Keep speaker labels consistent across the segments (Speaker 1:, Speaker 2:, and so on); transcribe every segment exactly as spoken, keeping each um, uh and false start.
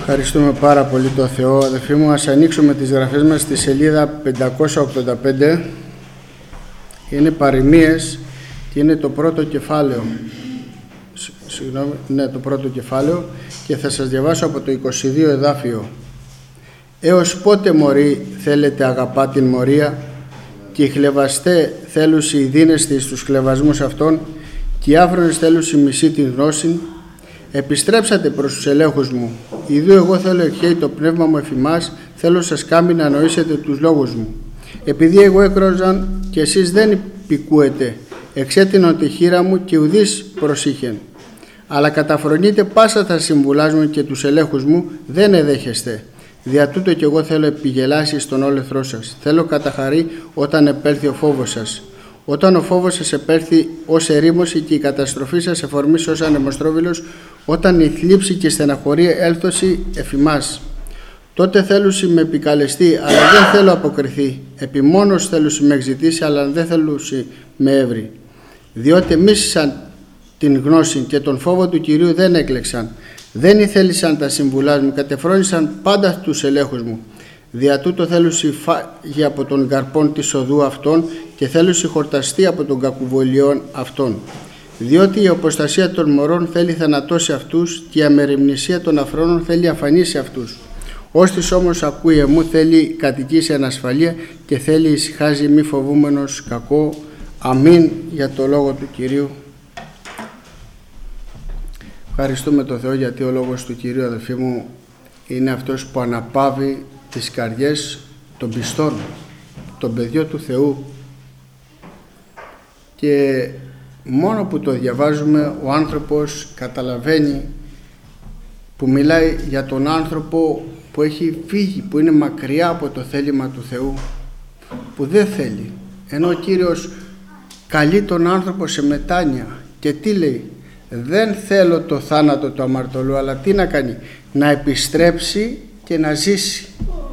Speaker 1: Ευχαριστούμε πάρα πολύ το Θεό. Αδελφοί μου, ας ανοίξουμε τις γραφές μας στη σελίδα πεντακόσια ογδόντα πέντε. Είναι παροιμίες και είναι το πρώτο κεφάλαιο. Συγγνώμη, ναι, το πρώτο κεφάλαιο, και θα σας διαβάσω από το είκοσι δύο εδάφιο. «Έως πότε, μωροί, θέλετε αγαπά την μορία, και οι χλεβαστέ θέλουσι οι δίνεστε στους χλεβασμούς αυτών, και οι άφρονες θέλουσι μισή την γνώση. Επιστρέψατε προς τους ελέγχους μου. Ιδού εγώ θέλω ευχαίει το πνεύμα μου εφημάς, θέλω σας κάμει να νοήσετε τους λόγους μου. Επειδή εγώ έκροζαν και εσείς δεν υπηκούετε, εξέτεινον τη χείρα μου και ουδείς προσήχεν. Αλλά καταφρονείτε πάσα τα συμβουλάς μου και τους ελέγχους μου δεν εδέχεστε. Δια τούτο κι εγώ θέλω επιγελάσει στον όλεθρό σας. Θέλω καταχαρή όταν επέλθει ο φόβος σας. Όταν ο φόβος σας επέλθει ως ερήμωση και η καταστροφή σας εφορμήσει ως ανεμοστρόβιλος, όταν η θλίψη και η στεναχωρία έλθωση εφημάς. Τότε θέλουσι με επικαλεστεί, αλλά δεν θέλω αποκριθεί. Επιμόνως θέλουσι με εξητήσει, αλλά δεν θέλουσι με έβρι. Διότι μίσησαν την γνώση και τον φόβο του Κυρίου δεν έκλεξαν. Δεν ήθελησαν τα συμβουλάς μου, κατεφρόνησαν πάντα τους ελέγχους μου. Δια τούτο θέλουσι φάγει από τον καρπόν της οδού αυτών και θέλουσι χορταστεί από τον κακουβολιών αυτών. Διότι η αποστασία των μωρών θέλει θανατώσει αυτούς και η αμεριμνησία των αφρόνων θέλει αφανίσει αυτούς. Όστις όμως ακούει εμού θέλει κατοικήσει ανασφαλεία και θέλει ησυχάζει μη φοβούμενος κακό. Αμήν για το λόγο του Κυρίου. Ευχαριστούμε τον Θεό γιατί ο λόγος του Κυρίου, αδελφοί μου, είναι αυτός που αναπαύει τις καρδιές των πιστών, των παιδιών του Θεού, και μόνο που το διαβάζουμε ο άνθρωπος καταλαβαίνει, που μιλάει για τον άνθρωπο που έχει φύγει, που είναι μακριά από το θέλημα του Θεού, που δεν θέλει, ενώ ο Κύριος καλεί τον άνθρωπο σε μετάνοια. Και τι λέει? Δεν θέλω το θάνατο του αμαρτωλού, αλλά τι να κάνει? Να επιστρέψει και να ζήσει.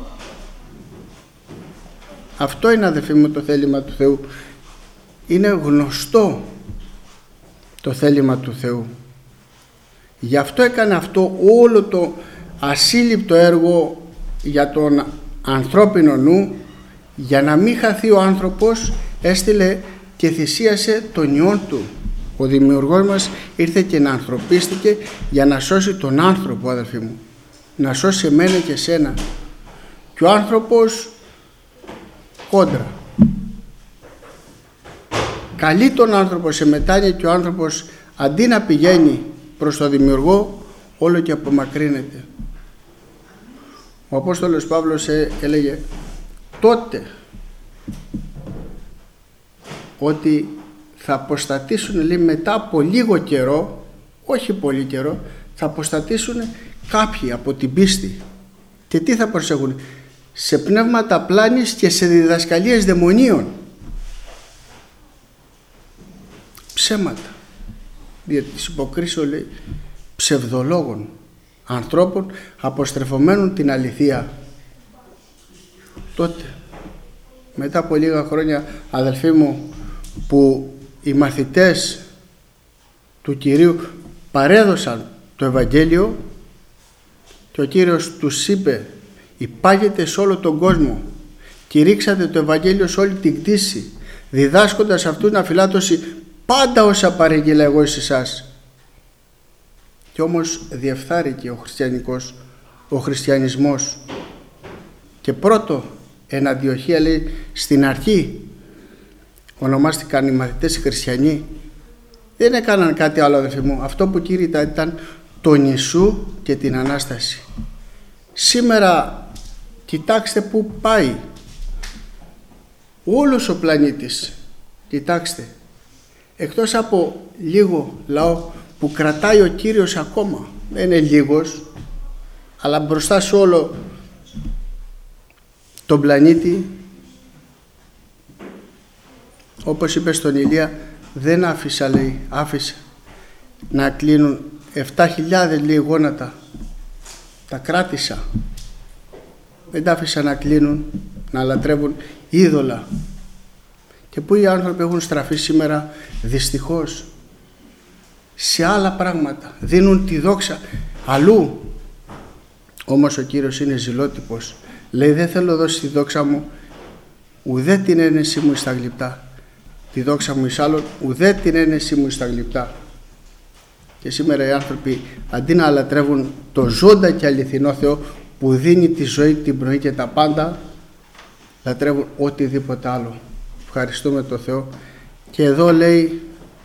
Speaker 1: Αυτό είναι, αδελφοί μου, το θέλημα του Θεού. Είναι γνωστό το θέλημα του Θεού. Γι' αυτό έκανε αυτό όλο το ασύλληπτο έργο για τον ανθρώπινο νου, για να μην χαθεί ο άνθρωπος. Έστειλε και θυσίασε τον Υιόν του. Ο Δημιουργός μας ήρθε και να ανθρωπίστηκε για να σώσει τον άνθρωπο, αδελφοί μου, να σώσει εμένα και εσένα. Και ο άνθρωπος κόντρα καλεί τον άνθρωπο σε μετάνοια, και ο άνθρωπος αντί να πηγαίνει προς τον Δημιουργό, όλο και απομακρύνεται. Ο Απόστολος Παύλος έλεγε τότε ότι θα αποστατήσουν, λέει, μετά από λίγο καιρό, όχι πολύ καιρό, θα αποστατήσουν κάποιοι από την πίστη. Και τι θα προσέχουν? Σε πνεύματα πλάνης και σε διδασκαλίες δαιμονίων. Ψέματα. Διότι της υποκρίσεως, λέει, ψευδολόγων, ανθρώπων αποστρεφωμένων την αληθεία. Τότε, μετά από λίγα χρόνια, αδελφοί μου, που οι μαθητές του Κυρίου παρέδωσαν το Ευαγγέλιο, και ο Κύριος τους είπε: υπάγετε σε όλο τον κόσμο, κηρύξατε το Ευαγγέλιο σε όλη την κτήση, διδάσκοντας αυτούς να φυλάτωση πάντα όσα παρήγγειλα εγώ εις εσάς. Κι όμως διεφθάρηκε ο χριστιανικός, ο χριστιανισμός, και πρώτο εν Αντιοχία, λέει, στην αρχή ονομάστηκαν οι μαθητές χριστιανοί. Δεν έκαναν κάτι άλλο, αδελφοί μου. Αυτό που κήρυτα ήταν τον Ιησού και την Ανάσταση. Σήμερα κοιτάξτε που πάει όλος ο πλανήτης. Κοιτάξτε, εκτός από λίγο λαό που κρατάει ο Κύριος ακόμα, δεν είναι λίγος, αλλά μπροστά σε όλο τον πλανήτη, όπως είπε στον Ηλία, δεν άφησα, λέει, άφησα να κλείνουν επτά χιλιάδες, λέει, γόνατα. Τα κράτησα. Δεν τα άφησα να κλείνουν, να λατρεύουν είδωλα. Και πού οι άνθρωποι έχουν στραφεί σήμερα, δυστυχώς, σε άλλα πράγματα. Δίνουν τη δόξα αλλού. Όμως ο Κύριος είναι ζηλότυπος. Λέει, δεν θέλω δώσει τη δόξα μου ουδέ την ένεση μου στα γλυπτά, τη δόξα μου εις άλλον ουδέ την ένεση μου στα γλυπτά. Και σήμερα οι άνθρωποι αντί να λατρεύουν το ζώντα και αληθινό Θεό που δίνει τη ζωή, την πνοή και τα πάντα, λατρεύουν οτιδήποτε άλλο. Ευχαριστούμε τον Θεό. Και εδώ λέει,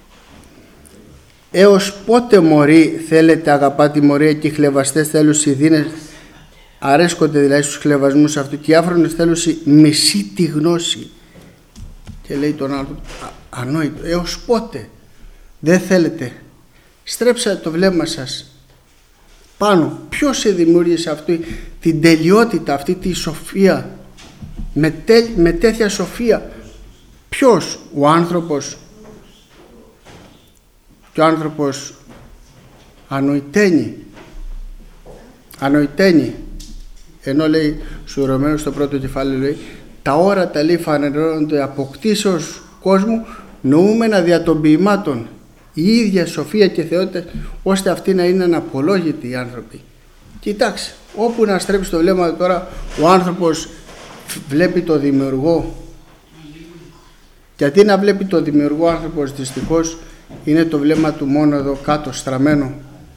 Speaker 1: έως πότε μωροί θέλετε αγαπά τη μορία και οι χλευαστές θέλουσι δίνες, αρέσκονται δηλαδή στους χλευασμούς αυτού, και οι άφρονες θέλουσι μισή τη γνώση. Και λέει τον άλλο, ανόητο, έως πότε δεν θέλετε? Στρέψατε το βλέμμα σας πάνω. Ποιος σε δημιούργησε αυτή την τελειότητα, αυτή τη σοφία, με, τε, με τέτοια σοφία? Ποιος? Ο άνθρωπος. Και ο άνθρωπος ανοηταίνει. Ανοηταίνει. Ενώ λέει στους Ρωμαίους στο πρώτο κεφάλαιο, λέει, τα όρατα λέει φανερώνονται από κτήσεως κόσμου νοούμενα δια των ποιημάτων, η ίδια σοφία και θεότητα, ώστε αυτοί να είναι αναπολόγητοι οι άνθρωποι. Κοιτάξτε, όπου να στρέψει το βλέμμα τώρα, ο άνθρωπος βλέπει το δημιουργό. Γιατί να βλέπει το δημιουργό ο άνθρωπος, δυστυχώς είναι το βλέμμα του μόνο εδώ κάτω στραμμένο,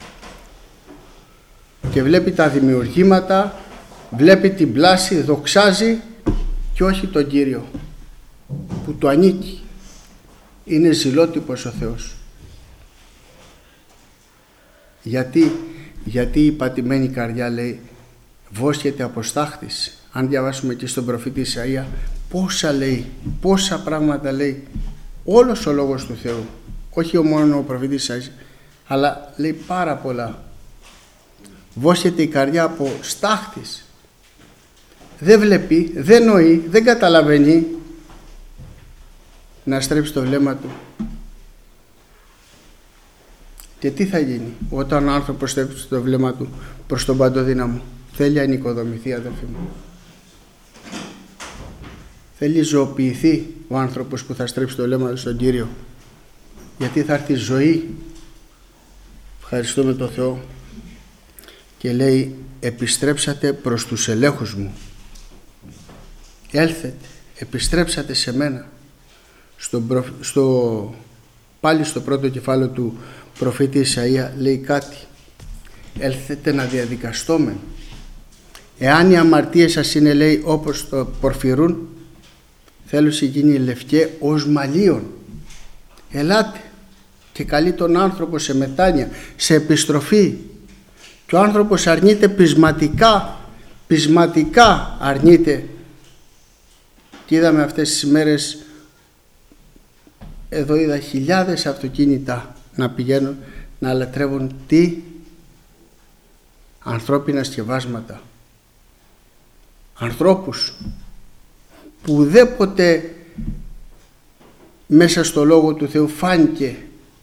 Speaker 1: και βλέπει τα δημιουργήματα, βλέπει την πλάση, δοξάζει, και όχι τον Κύριο που του ανήκει. Είναι ζηλότυπος ο Θεός. Γιατί, γιατί η πατημένη καρδιά, λέει, βόσκεται από στάχτης. Αν διαβάσουμε και στον προφήτη Ισαΐα, πόσα λέει, πόσα πράγματα λέει όλος ο λόγος του Θεού, όχι μόνο ο προφήτης Ισαΐας, αλλά λέει πάρα πολλά. Βόσκεται η καρδιά από στάχτης. Δεν βλέπει, δεν νοεί, δεν καταλαβαίνει να στρέψει το βλέμμα του. Και τι θα γίνει όταν ο άνθρωπος στρέψει το βλέμμα του προς τον Παντοδύναμο? Θέλει ανοικοδομηθεί, αδελφοί μου. Θέλει ζωοποιηθεί ο άνθρωπος που θα στρέψει το βλέμμα του στον Κύριο, γιατί θα έρθει ζωή. Ευχαριστούμε τον Θεό. Και λέει, επιστρέψατε προς τους ελέγχους μου. Έλθετε, επιστρέψατε σε μένα. Στο, προ... στο... Πάλι στο πρώτο κεφάλαιο του προφήτη Ισαΐα λέει κάτι. Έλθετε να διαδικαστούμε. Εάν οι αμαρτίες σας είναι, λέει, όπως το πορφυρούν, θέλω να γίνει λευκέ ως μαλλίον. Ελάτε και καλεί τον άνθρωπο σε μετάνοια, σε επιστροφή. Και ο άνθρωπος αρνείται πεισματικά, πεισματικά αρνείται. Και είδαμε αυτές τις ημέρες, εδώ είδα χιλιάδες αυτοκίνητα να πηγαίνουν να λατρεύουν τι? Ανθρώπινα σκευάσματα. Ανθρώπους που ουδέποτε μέσα στο Λόγο του Θεού φάνηκε,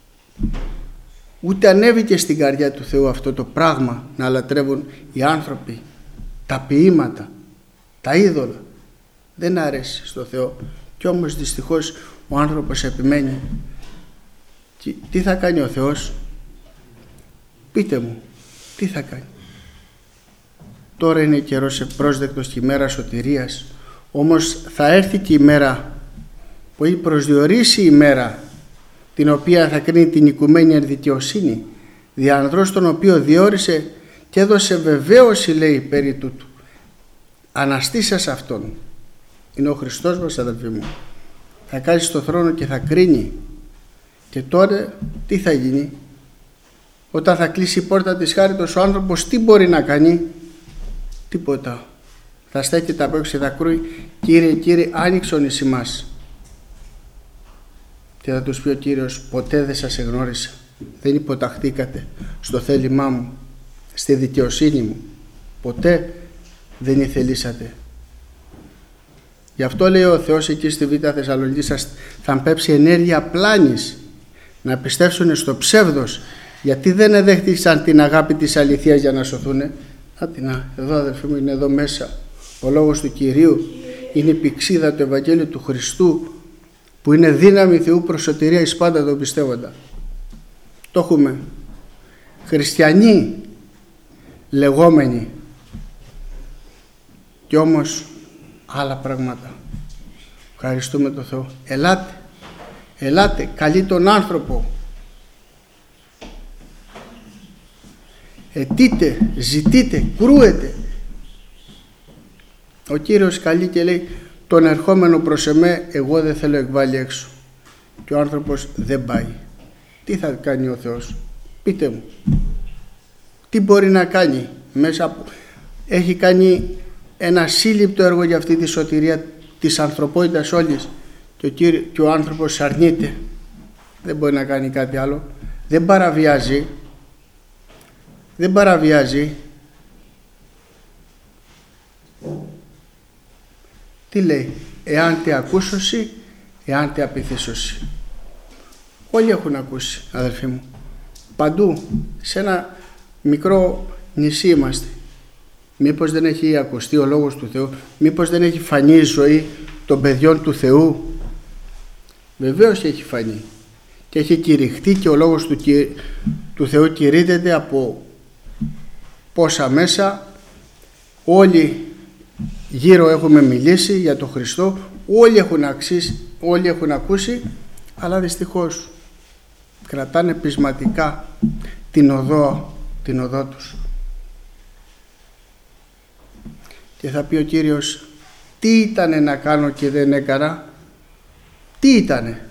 Speaker 1: ούτε ανέβηκε στην καρδιά του Θεού αυτό το πράγμα, να λατρεύουν οι άνθρωποι τα ποίηματα, τα είδωλα. Δεν αρέσει στο Θεό. Κι όμως δυστυχώς ο άνθρωπος επιμένει. Και τι θα κάνει ο Θεός? Πείτε μου, τι θα κάνει? Τώρα είναι καιρός ευπρόσδεκτος και η μέρα σωτηρίας, όμως θα έρθει και η μέρα που έχει προσδιορίσει, η μέρα την οποία θα κρίνει την οικουμένη ενδικαιοσύνη, δι' ανδρός τον οποίο διόρισε και έδωσε βεβαίωση, λέει, περί τούτου. Αναστήσας αυτόν. Είναι ο Χριστός μας, αδελφοί μου. Θα κάτσει στο θρόνο και θα κρίνει. Και τώρα τι θα γίνει? Όταν θα κλείσει η πόρτα της χάριτος, ο άνθρωπος τι μπορεί να κάνει? Τίποτα. Θα στέκεται απ' έξω και θα κρούει, Κύριε, Κύριε, άνοιξον εις ημάς. Και θα τους πει ο Κύριος, ποτέ δεν σας εγνώρισα. Δεν υποταχθήκατε στο θέλημά μου, στη δικαιοσύνη μου. Ποτέ δεν ηθελήσατε. Γι' αυτό λέει ο Θεός εκεί στη Β' Θεσσαλονίκη, σας θα πέψει ενέργεια πλάνης να πιστεύσουν στο ψεύδος, γιατί δεν εδέχτησαν την αγάπη της αληθείας για να σωθούν. Να, εδώ αδελφοί μου, είναι εδώ μέσα ο λόγος του Κυρίου, είναι η πηξίδα του Ευαγγέλιου του Χριστού, που είναι δύναμη Θεού προς σωτηρία εις πάντα τον πιστεύοντα. Το έχουμε. Χριστιανοί λεγόμενοι, Κι όμως άλλα πράγματα. Ευχαριστούμε τον Θεό. Ελάτε, ελάτε, καλεί τον άνθρωπο. Αιτείτε, ζητείτε, κρούετε. Ο Κύριος καλεί και λέει, τον ερχόμενο προς εμέ εγώ δεν θέλω εκβάλει έξω. Και ο άνθρωπος δεν πάει. Τι θα κάνει ο Θεός? Πείτε μου. Τι μπορεί να κάνει μέσα από... Έχει κάνει ένα σύλληπτο έργο για αυτή τη σωτηρία της ανθρωπότητας όλης και ο, κύριο, και ο άνθρωπος αρνείται. Δεν μπορεί να κάνει κάτι άλλο. Δεν παραβιάζει. Δεν παραβιάζει. Τι λέει? Εάν τε ακούσωση, εάν τε απειθήσωση. Όλοι έχουν ακούσει, αδελφοί μου. Παντού, σε ένα μικρό νησί είμαστε. Μήπως δεν έχει ακουστεί ο Λόγος του Θεού? Μήπως δεν έχει φανεί η ζωή των παιδιών του Θεού? Βεβαίως έχει φανεί. Και έχει κηρυχτεί και ο Λόγος του, του Θεού κηρύττεται από πόσα μέσα. Όλοι γύρω έχουμε μιλήσει για τον Χριστό. Όλοι έχουν, αξίσει, όλοι έχουν ακούσει, αλλά δυστυχώς κρατάνε πεισματικά την οδό, την οδό τους. Και θα πει ο Κύριος, τι ήτανε να κάνω και δεν έκανα? Τι ήτανε?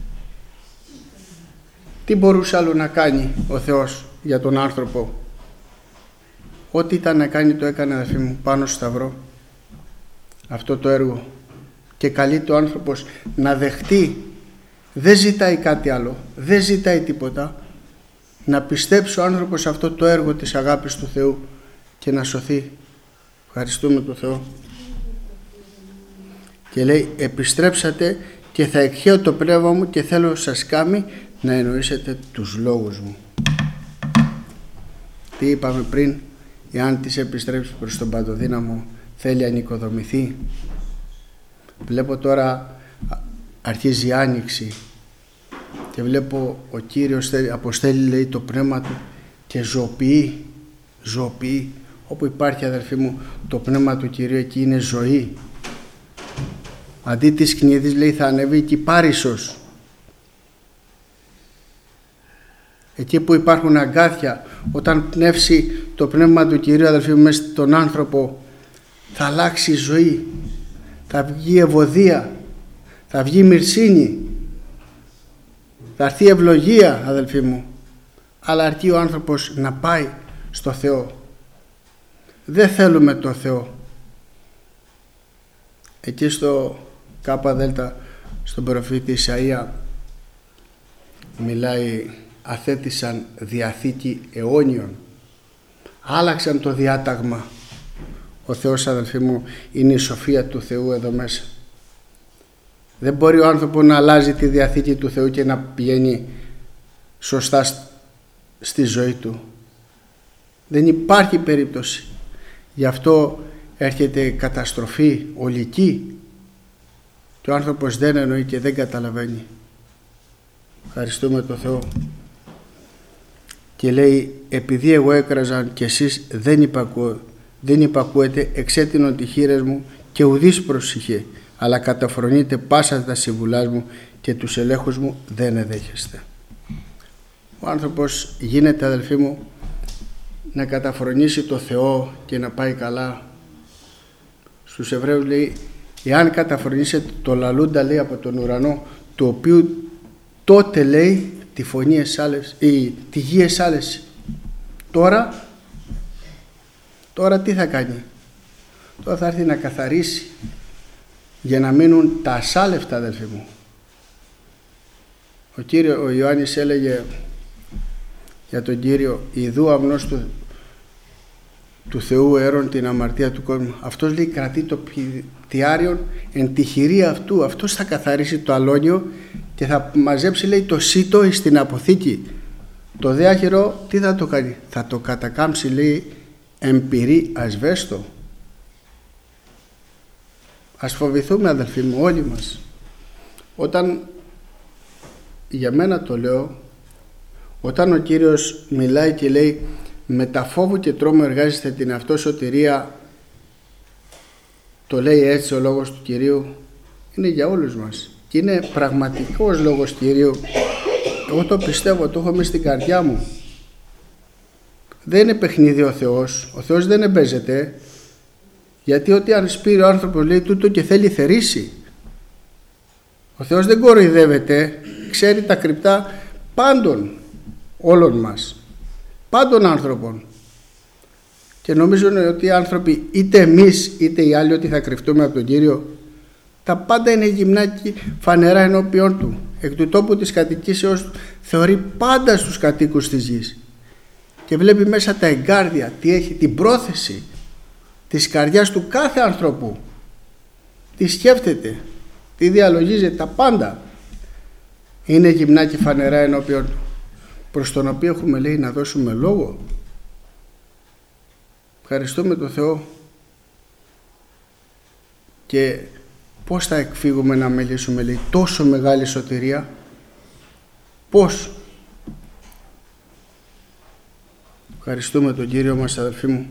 Speaker 1: Τι μπορούσε άλλο να κάνει ο Θεός για τον άνθρωπο? Ό,τι ήταν να κάνει το έκανε, αδελφοί μου, πάνω στο σταυρό. Αυτό το έργο. Και καλείται ο άνθρωπος να δεχτεί. Δεν ζητάει κάτι άλλο. Δεν ζητάει τίποτα. Να πιστέψει ο άνθρωπος αυτό το έργο της αγάπης του Θεού και να σωθεί. Ευχαριστούμε τον Θεό. Και λέει, επιστρέψατε και θα εκχέω το πνεύμα μου και θέλω σας κάμει να εννοήσετε τους λόγους μου. Τι είπαμε πριν? Εάν της επιστρέψει προς τον Παντοδύναμο, θέλει να νοικοδομηθεί. Βλέπω τώρα αρχίζει η Άνοιξη και βλέπω ο Κύριος αποστέλει, λέει, το πνεύμα του και ζωοποιεί, ζωοποιεί. Όπου υπάρχει, αδελφοί μου, το πνεύμα του Κυρίου, εκεί είναι ζωή. Αντί της κνίδης, λέει, θα ανέβει εκεί Πάρισσος. Εκεί που υπάρχουν αγκάθια, όταν πνεύσει το πνεύμα του Κυρίου, αδελφοί μου, μέσα στον άνθρωπο, θα αλλάξει η ζωή. Θα βγει ευωδία, θα βγει μυρσίνη, θα έρθει ευλογία, αδελφοί μου. Αλλά αρκεί ο άνθρωπος να πάει στο Θεό. Δεν θέλουμε το Θεό. Εκεί στο ΚΔ, στον προφήτη Ισαΐα, μιλάει, αθέτησαν διαθήκη αιώνιων. Άλλαξαν το διάταγμα. Ο Θεός, αδελφοί μου, είναι η σοφία του Θεού εδώ μέσα. Δεν μπορεί ο άνθρωπος να αλλάζει τη διαθήκη του Θεού και να πηγαίνει σωστά στη ζωή του. Δεν υπάρχει περίπτωση. Γι' αυτό έρχεται καταστροφή ολική και ο άνθρωπος δεν εννοεί και δεν καταλαβαίνει. Ευχαριστούμε τον Θεό. Και λέει, επειδή εγώ έκραζαν και εσείς δεν υπακούω, δεν υπακούετε, εξέτεινον τη χείρες μου και ουδής προσηχέ, αλλά καταφρονείτε πάσα τα συμβουλάς μου και τους ελέγχους μου δεν εδέχεστε. Ο άνθρωπος γίνεται, αδελφοί μου, να καταφρονήσει το Θεό και να πάει καλά. Στους Εβραίους λέει, εάν καταφρονήσετε το λαλούντα, λέει, από τον ουρανό, το οποίο τότε, λέει, τη φωνή εσάλευσε, ή τη γη εσάλευσε. Τώρα, τώρα τι θα κάνει? Τώρα θα έρθει να καθαρίσει για να μείνουν τα ασάλευτα, αδελφοί μου. Ο, κύριο, ο Ιωάννης έλεγε για τον Κύριο, ιδού αμνός του, του Θεού αίρον την αμαρτία του κόσμου. Αυτός, λέει, κρατεί το πτιάριον εν τη χειρία αυτού. Αυτός θα καθαρίσει το αλόνιο και θα μαζέψει, λέει, το σίτο στην αποθήκη. Το δε άχυρο τι θα το κάνει? Θα το κατακάμψει, λέει, εμπειρή ασβέστο. Ας φοβηθούμε, αδελφοί μου, όλοι μας. Όταν, για μένα το λέω, όταν ο Κύριος μιλάει και λέει, με τα φόβου και τρόμο εργάζεστε την αυτό σωτηρία το λέει έτσι ο λόγος του Κυρίου, είναι για όλους μας και είναι πραγματικός λόγος Κυρίου. Εγώ το πιστεύω, το έχω μέσα στην καρδιά μου. Δεν είναι παιχνίδι ο Θεός, ο Θεός δεν εμπέζεται, γιατί ό,τι αν σπείρει ο άνθρωπος λέει τούτο και θέλει θερήσει. Ο Θεός δεν κοροϊδεύεται, ξέρει τα κρυπτά πάντων όλων μας, πάντων άνθρωπων. Και νομίζουν ότι οι άνθρωποι, είτε εμείς είτε οι άλλοι, ότι θα κρυφτούμε από τον Κύριο, τα πάντα είναι γυμνάκι φανερά ενώπιον Του. Εκ του τόπου της κατοικήσεως Του θεωρεί πάντα στους κατοίκους της γης και βλέπει μέσα τα εγκάρδια, τι έχει, την πρόθεση της καρδιάς του κάθε ανθρώπου, τι σκέφτεται, τι διαλογίζεται, τα πάντα είναι γυμνάκι φανερά ενώπιον Του, προς τον οποίο έχουμε, λέει, να δώσουμε λόγο. Ευχαριστούμε τον Θεό. Και πώς θα εκφύγουμε να μιλήσουμε, λέει, τόσο μεγάλη σωτηρία? Πώς? Ευχαριστούμε τον Κύριο μας, αδελφοί μου.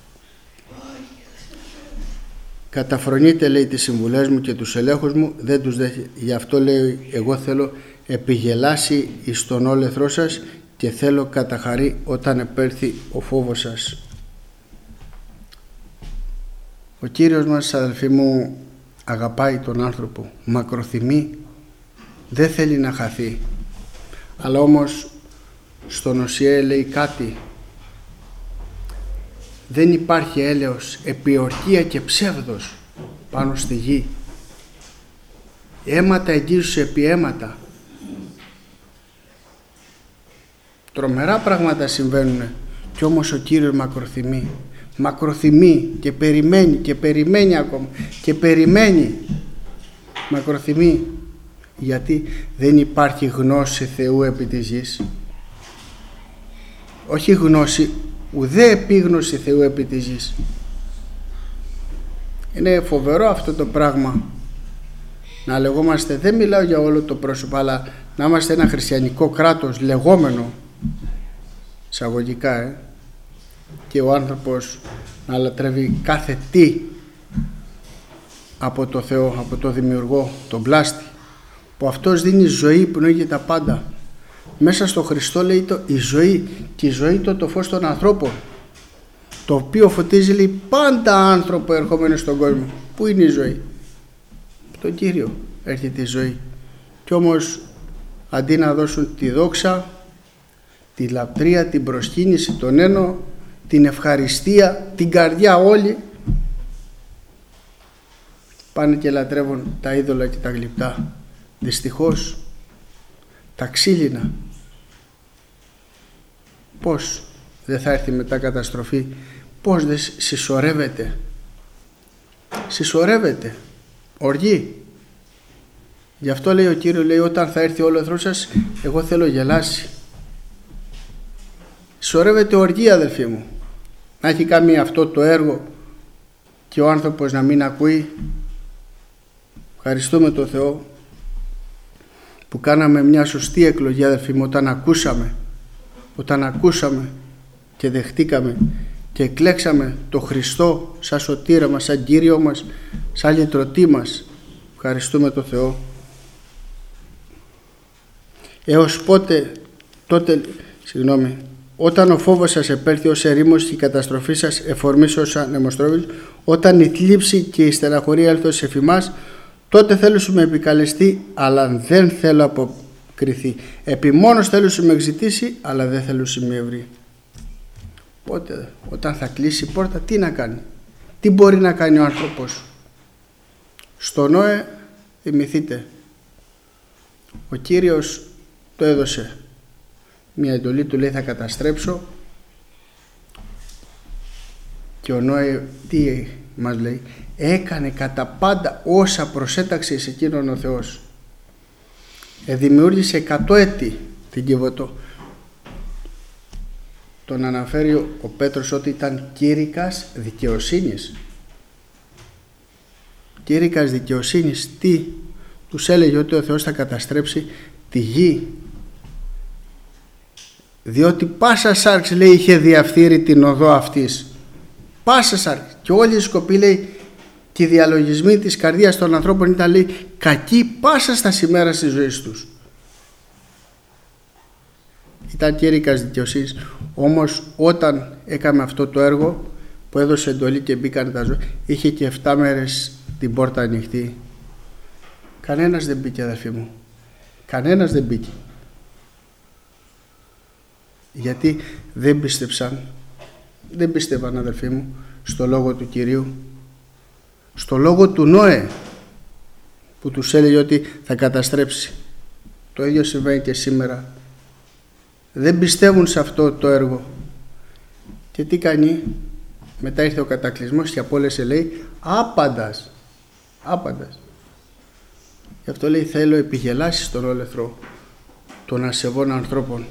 Speaker 1: Καταφρονείτε, λέει, τις συμβουλές μου και τους ελέγχους μου, δεν τους δέχει. Γι' αυτό, λέει, εγώ θέλω επιγελάσει εις τον όλεθρό σας και θέλω καταχαρή όταν επέλθει ο φόβος σας. Ο Κύριος μας, αδελφοί μου, αγαπάει τον άνθρωπο, μακροθυμεί, δεν θέλει να χαθεί. Αλλά όμως στον Οσιέ λέει κάτι: δεν υπάρχει έλεος, επιορκία και ψεύδος πάνω στη γη. Αίματα εγγύζουν επί αίματα. Τρομερά πράγματα συμβαίνουν κι όμως ο Κύριος μακροθυμεί. Μακροθυμεί και περιμένει και περιμένει ακόμα και περιμένει. Μακροθυμεί γιατί δεν υπάρχει γνώση Θεού επί της γης. Όχι γνώση, ουδέ επίγνωση Θεού επί της γης. Είναι φοβερό αυτό το πράγμα, να λεγόμαστε, δεν μιλάω για όλο το πρόσωπο, αλλά να είμαστε ένα χριστιανικό κράτος λεγόμενο εισαγωγικά, ε, και ο άνθρωπος να λατρεύει κάθε τι από το Θεό, από το Δημιουργό, τον πλάστη, που αυτός δίνει ζωή, πνοή και τα πάντα. Μέσα στο Χριστό, λέει, το, η ζωή, και η ζωή το, το φως των ανθρώπων, το οποίο φωτίζει, λέει, πάντα άνθρωπο ερχόμενο στον κόσμο. Πού είναι η ζωή? Τον Κύριο έρχεται η ζωή. Κι όμως αντί να δώσουν τη δόξα, τη λατρεία, την προσκύνηση, τον ένο, την ευχαριστία, την καρδιά όλοι, πάνε και λατρεύουν τα είδωλα και τα γλυπτά. Δυστυχώς τα ξύλινα. Πώς δεν θα έρθει μετά καταστροφή? Πώς δεν συσσωρεύεται? Συσσωρεύεται οργή. Γι' αυτό λέει ο Κύριος, λέει, όταν θα έρθει όλο ο εχθρός σας, εγώ θέλω γελάσει. Συσσωρεύεται οργή, αδελφοί μου. Να έχει κάνει αυτό το έργο και ο άνθρωπος να μην ακούει. Ευχαριστούμε τον Θεό που κάναμε μια σωστή εκλογή, αδελφοί μου, όταν ακούσαμε όταν ακούσαμε και δεχτήκαμε και εκλέξαμε το Χριστό σαν σωτήρα μας, σαν Κύριο μας, σαν λυτρωτή μας. Ευχαριστούμε τον Θεό. Έως πότε, τότε, συγγνώμη, όταν ο φόβος σας επέλθει ως ερήμος και η καταστροφή σας εφορμής ως ανεμοστρόβιλ, όταν η θλίψη και η στεναχωρία έλθουν σε εφημάς, τότε θέλω σου με επικαλεστεί, αλλά δεν θέλω αποκριθεί. Επιμόνως θέλω σου με εξητήσει, αλλά δεν θέλω σου με ευρύ. Πότε, όταν θα κλείσει η πόρτα, τι να κάνει? Τι μπορεί να κάνει ο άνθρωπος? Στο Νόε, θυμηθείτε, ο Κύριος το έδωσε μια εντολή, του λέει θα καταστρέψω, και ο Νόε τι μας λέει? Έκανε κατά πάντα όσα προσέταξε σε εκείνον ο Θεός. Ε, δημιούργησε εκατό έτη την Κιβωτό. Τον αναφέρει ο Πέτρος ότι ήταν κήρυκας δικαιοσύνης. Κήρυκας δικαιοσύνης. Τι? Τους έλεγε ότι ο Θεός θα καταστρέψει τη γη, διότι πάσα σάρξ, λέει, είχε διαφθείρει την οδό αυτής. Πάσα σάρξ. Και όλη η σκοπή, λέει, και οι διαλογισμοί της καρδίας των ανθρώπων ήταν, λέει, κακοί πάσα στα σημέρα της ζωής τους. Ήταν κήρυκας δικαιοσύνης, όμως όταν έκαμε αυτό το έργο που έδωσε εντολή και μπήκαν τα ζώα, είχε και εφτά μέρες την πόρτα ανοιχτή. Κανένας δεν μπήκε, αδελφοί μου. Κανένας δεν μπήκε. Γιατί δεν πίστεψαν, δεν πίστευαν, αδελφοί μου, στο λόγο του Κυρίου, στο λόγο του Νόε που τους έλεγε ότι θα καταστρέψει. Το ίδιο συμβαίνει και σήμερα. Δεν πιστεύουν σε αυτό το έργο. Και τι κάνει? Μετά ήρθε ο κατακλυσμός και απόλυσε, λέει, άπαντας. Άπαντας. Γι' αυτό, λέει, θέλω επιγελάσεις στον όλεθρο των ασεβών ανθρώπων.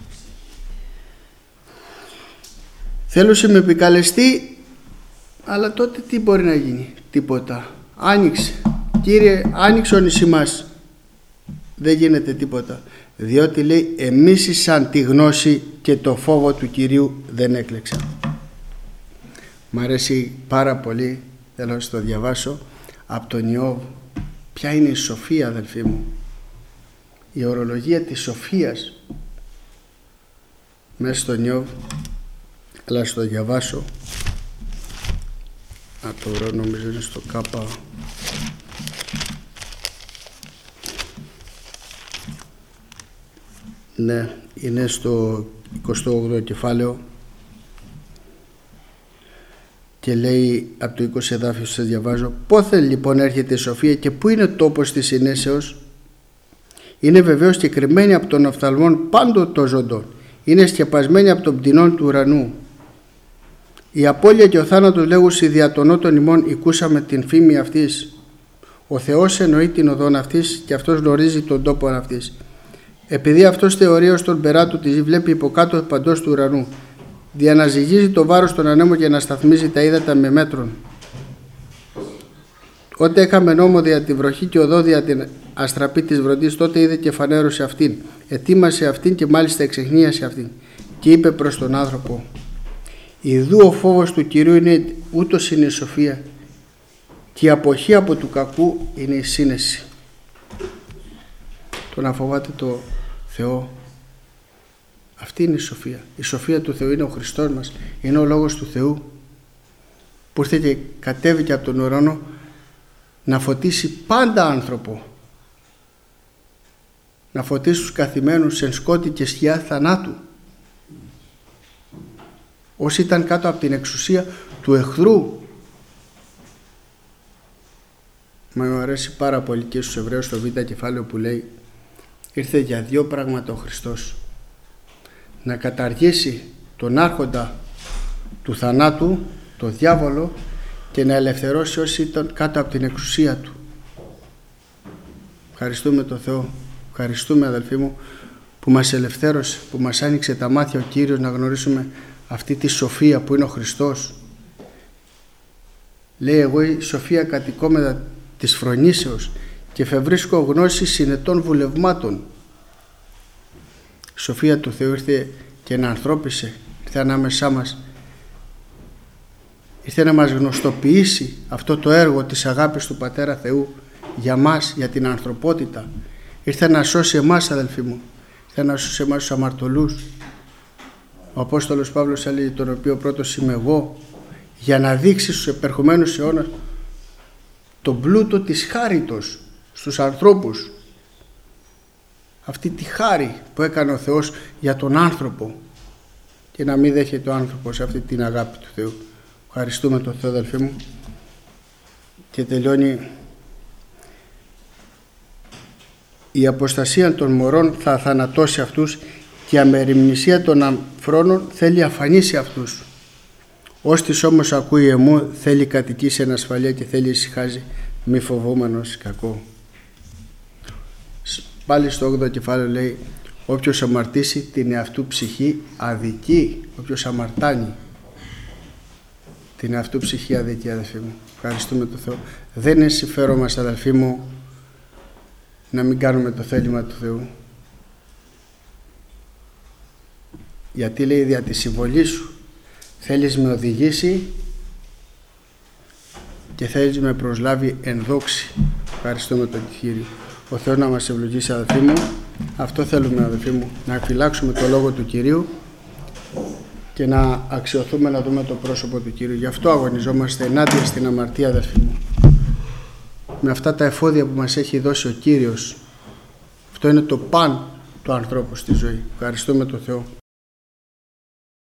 Speaker 1: Θέλω σε με επικαλεστεί, αλλά τότε τι μπορεί να γίνει? Τίποτα. Άνοιξε. Κύριε, άνοιξε ο νησί μας. Δεν γίνεται τίποτα. Διότι, λέει, εμίσησαν τη γνώση και το φόβο του Κυρίου δεν έκλεξαν. Μ' αρέσει πάρα πολύ, θέλω να το διαβάσω, από τον Ιώβ. Ποια είναι η σοφία, αδελφοί μου? Η ορολογία της σοφίας μέσα στον Ιώβ. Αλλά στο διαβάσω. Να το βρω, νομίζω είναι στο κάπα. Ναι, είναι στο εικοστό όγδοο κεφάλαιο και λέει από το είκοσι εδάφιο, σας διαβάζω. Πόθε λοιπόν έρχεται η σοφία και πού είναι τόπος της συνέσεως? Είναι βεβαίως και κρυμμένη από τον οφθαλμόν πάντων των ζώντων. Είναι σκεπασμένη από τον πτηνών του ουρανού. Η απώλεια και ο θάνατος λέγουσι δια των νότων ημών οικούσαμε την φήμη αυτής. Ο Θεός εννοεί την οδόν αυτής και αυτός γνωρίζει τον τόπο αυτής. Επειδή αυτός θεωρεί ως τον περάτου της βλέπει υποκάτω παντός του ουρανού, διαναζυγίζει το βάρος των ανέμων και ανασταθμίζει τα ύδατα με μέτρων. Όταν έκαμε νόμο δια τη βροχή και οδό δια την αστραπή της βροντής, τότε είδε και φανέρωσε αυτήν, ετοίμασε αυτήν και μάλιστα εξεχνίασε αυτήν και είπε προς τον άνθρωπο, ιδού ο φόβος του Κυρίου είναι ούτως είναι η σοφία και η αποχή από του κακού είναι η σύνεση. Το να φοβάται το Θεό, αυτή είναι η σοφία. Η σοφία του Θεού είναι ο Χριστός μας, είναι ο Λόγος του Θεού που ήρθε και κατέβηκε από τον ουρανό να φωτίσει πάντα άνθρωπο, να φωτίσει τους καθημένους εν σκότη και σκιά θανάτου, όσοι ήταν κάτω από την εξουσία του εχθρού. Μα μου αρέσει πάρα πολύ και στους Εβραίους στο β' κεφάλαιο που λέει, ήρθε για δύο πράγματα ο Χριστός, να καταργήσει τον άρχοντα του θανάτου, το διάβολο, και να ελευθερώσει όσοι ήταν κάτω από την εξουσία του. Ευχαριστούμε τον Θεό, ευχαριστούμε, αδελφοί μου, που μας ελευθέρωσε, που μας άνοιξε τα μάτια ο Κύριος να γνωρίσουμε αυτή τη σοφία που είναι ο Χριστός. Λέει, εγώ η σοφία κατοικώ μετά της φρονήσεως και φευρίσκω γνώση συνετών βουλευμάτων. Η σοφία του Θεού ήρθε και να ανθρώπισε, ήρθε ανάμεσά μας, ήρθε να μας γνωστοποιήσει αυτό το έργο της αγάπης του Πατέρα Θεού για μας, για την ανθρωπότητα. Ήρθε να σώσει εμάς, αδελφοί μου, ήρθε να σώσει εμάς τους αμαρτωλούς. Ο Απόστολος Παύλος έλεγε, τον οποίο πρώτος είμαι εγώ, για να δείξει στους επερχομένους αιώνας τον πλούτο της χάριτος στους ανθρώπους, αυτή τη χάρη που έκανε ο Θεός για τον άνθρωπο, και να μην δέχεται ο άνθρωπος αυτή την αγάπη του Θεού. Ευχαριστούμε τον Θεό, αδελφοί μου. Και τελειώνει, η αποστασία των μωρών θα θανατώσει αυτούς και η αμεριμνησία των αμφρόνων θέλει αφανίσει αυτούς. Όστις όμως ακούει εμού θέλει κατοικήσει εν ασφαλεία και θέλει ησυχάζει μη φοβούμενος κακό. Πάλι στο όγδοο κεφάλαιο λέει, όποιος αμαρτήσει την εαυτού ψυχή αδικεί, όποιος αμαρτάνει την εαυτού ψυχή αδικεί, αδελφοί μου. Ευχαριστούμε τον Θεό. Δεν είναι συμφέρον μας, αδελφοί μου, να μην κάνουμε το θέλημα του Θεού. Γιατί λέει, δια τη συμβολή σου θέλεις με οδηγήσει και θέλεις με προσλάβει εν δόξη. Ευχαριστούμε τον Κύριο. Ο Θεός να μας ευλογήσει, αδελφοί μου. Αυτό θέλουμε, αδελφοί μου, να φυλάξουμε το Λόγο του Κυρίου και να αξιωθούμε να δούμε το πρόσωπο του Κύριου. Γι' αυτό αγωνιζόμαστε ενάντια στην αμαρτία, αδελφοί μου. Με αυτά τα εφόδια που μας έχει δώσει ο Κύριος. Αυτό είναι το παν του ανθρώπου στη ζωή. Ευχαριστούμε τον Θεό.